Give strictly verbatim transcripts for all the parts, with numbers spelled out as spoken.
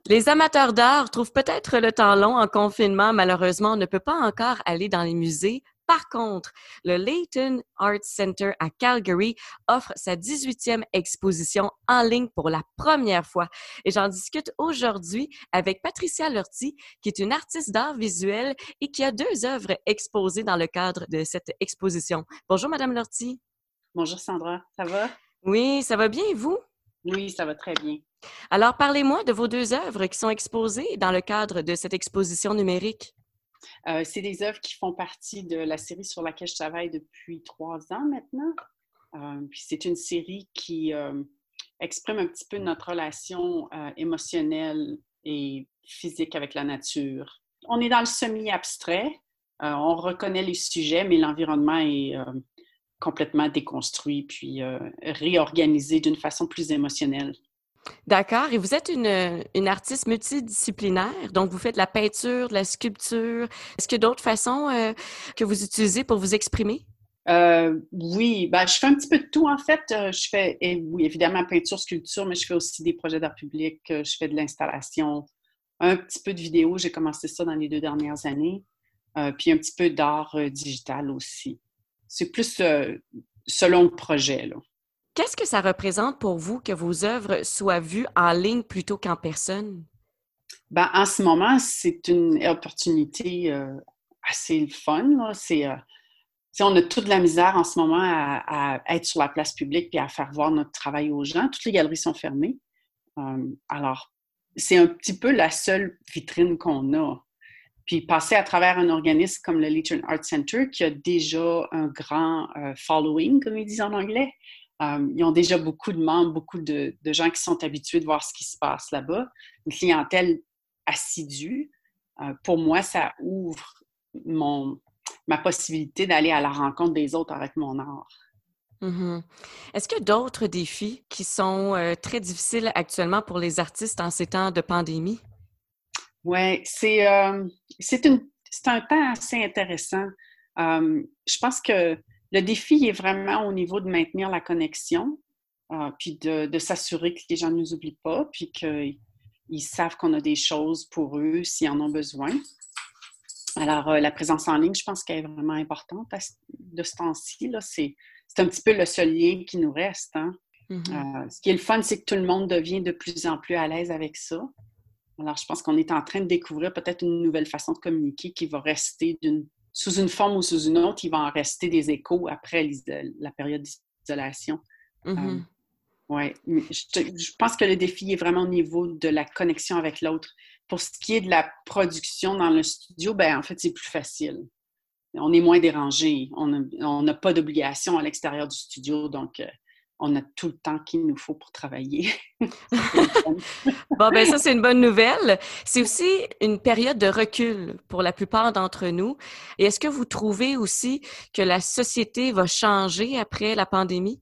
Les amateurs d'art trouvent peut-être le temps long en confinement. Malheureusement, on ne peut pas encore aller dans les musées. Par contre, le Layton Art Center à Calgary offre sa dix-huitième exposition en ligne pour la première fois. Et j'en discute aujourd'hui avec Patricia Lortie, qui est une artiste d'art visuel et qui a deux œuvres exposées dans le cadre de cette exposition. Bonjour, Madame Lortie. Bonjour Sandra, ça va? Oui, ça va bien et vous? Oui, ça va très bien. Alors, parlez-moi de vos deux œuvres qui sont exposées dans le cadre de cette exposition numérique. Euh, c'est des œuvres qui font partie de la série sur laquelle je travaille depuis trois ans maintenant. Euh, puis c'est une série qui euh, exprime un petit peu notre relation euh, émotionnelle et physique avec la nature. On est dans le semi-abstrait, euh, on reconnaît les sujets, mais l'environnement est euh, complètement déconstruit puis euh, réorganisé d'une façon plus émotionnelle. D'accord. Et vous êtes une, une artiste multidisciplinaire, donc vous faites de la peinture, de la sculpture. Est-ce qu'il y a d'autres façons euh, que vous utilisez pour vous exprimer? Euh, oui, ben, je fais un petit peu de tout en fait. Euh, Je fais, et oui, évidemment, peinture, sculpture, mais je fais aussi des projets d'art public. Euh, Je fais de l'installation, un petit peu de vidéo. J'ai commencé ça dans les deux dernières années. Euh, puis un petit peu d'art euh, digital aussi. C'est plus euh, selon le projet, là. Qu'est-ce que ça représente pour vous que vos œuvres soient vues en ligne plutôt qu'en personne? Ben, en ce moment, c'est une opportunité euh, assez fun, là. C'est, euh, tu sais, on a toute la misère en ce moment à, à être sur la place publique puis à faire voir notre travail aux gens. Toutes les galeries sont fermées. Euh, alors, c'est un petit peu la seule vitrine qu'on a. Puis passer à travers un organisme comme le Layton Art Center, qui a déjà un grand euh, following, comme ils disent en anglais. Euh, ils ont déjà beaucoup de membres, beaucoup de, de gens qui sont habitués de voir ce qui se passe là-bas. Une clientèle assidue. Euh, pour moi, ça ouvre mon, ma possibilité d'aller à la rencontre des autres avec mon art. Mhm. Est-ce qu'il y a d'autres défis qui sont euh, très difficiles actuellement pour les artistes en ces temps de pandémie? Oui, c'est euh, c'est une c'est un temps assez intéressant. Euh, je pense que le défi est vraiment au niveau de maintenir la connexion, euh, puis de, de s'assurer que les gens ne nous oublient pas, puis qu'ils savent qu'on a des choses pour eux s'ils en ont besoin. Alors, euh, la présence en ligne, je pense qu'elle est vraiment importante à ce- de ce temps-ci, là. C'est, c'est un petit peu le seul lien qui nous reste, hein. Mhm. Euh, ce qui est le fun, c'est que tout le monde devient de plus en plus à l'aise avec ça. Alors, je pense qu'on est en train de découvrir peut-être une nouvelle façon de communiquer qui va rester d'une, sous une forme ou sous une autre. Il va en rester des échos après la période d'isolation. Euh, Mhm. ouais. Mais je, te- je pense que le défi est vraiment au niveau de la connexion avec l'autre. Pour ce qui est de la production dans le studio, ben en fait, c'est plus facile. On est moins dérangé. On n'a on n'a pas d'obligation à l'extérieur du studio, donc euh, on a tout le temps qu'il nous faut pour travailler. Ça, c'est le fun. Bon, ben ça, c'est une bonne nouvelle. C'est aussi une période de recul pour la plupart d'entre nous. Et est-ce que vous trouvez aussi que la société va changer après la pandémie?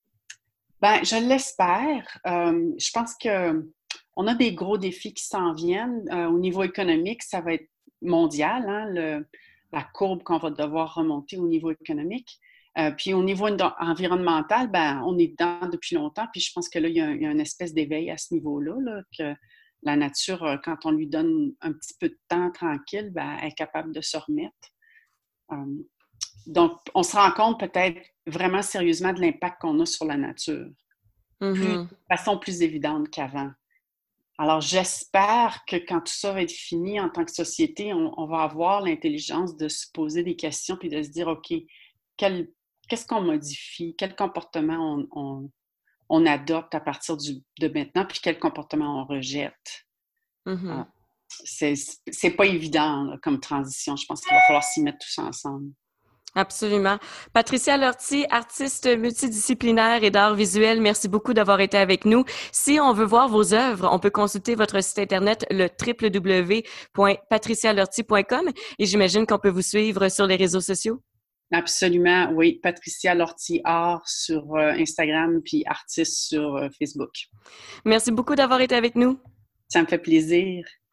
Ben, je l'espère. Euh, je pense que on a des gros défis qui s'en viennent. Euh, au niveau économique, ça va être mondial, hein, le- la courbe qu'on va devoir remonter au niveau économique. Euh, puis au niveau en- environnemental, ben, on est dedans depuis longtemps. Puis je pense que là, il y a, un- il y a une espèce d'éveil à ce niveau-là, là, que la nature, euh, quand on lui donne un petit peu de temps tranquille, ben, elle est capable de se remettre. Euh, donc, on se rend compte peut-être vraiment sérieusement de l'impact qu'on a sur la nature plus, de Mhm. façon plus évidente qu'avant. Alors, j'espère que quand tout ça va être fini en tant que société, on, on va avoir l'intelligence de se poser des questions puis de se dire, OK, quel, qu'est-ce qu'on modifie? Quel comportement on, on, on adopte à partir du, de maintenant? Puis quel comportement on rejette? Mhm. Ah, c'est, c'est pas évident là, comme transition. Je pense qu'il va falloir s'y mettre tous ensemble. Absolument. Patricia Lortie, artiste multidisciplinaire et d'art visuel, merci beaucoup d'avoir été avec nous. Si on veut voir vos œuvres, on peut consulter votre site internet, le w w w point patricia lortie point com, et j'imagine qu'on peut vous suivre sur les réseaux sociaux. Absolument, oui. Patricia Lortie Art sur euh, Instagram puis artiste sur euh, Facebook. Merci beaucoup d'avoir été avec nous. Ça me fait plaisir.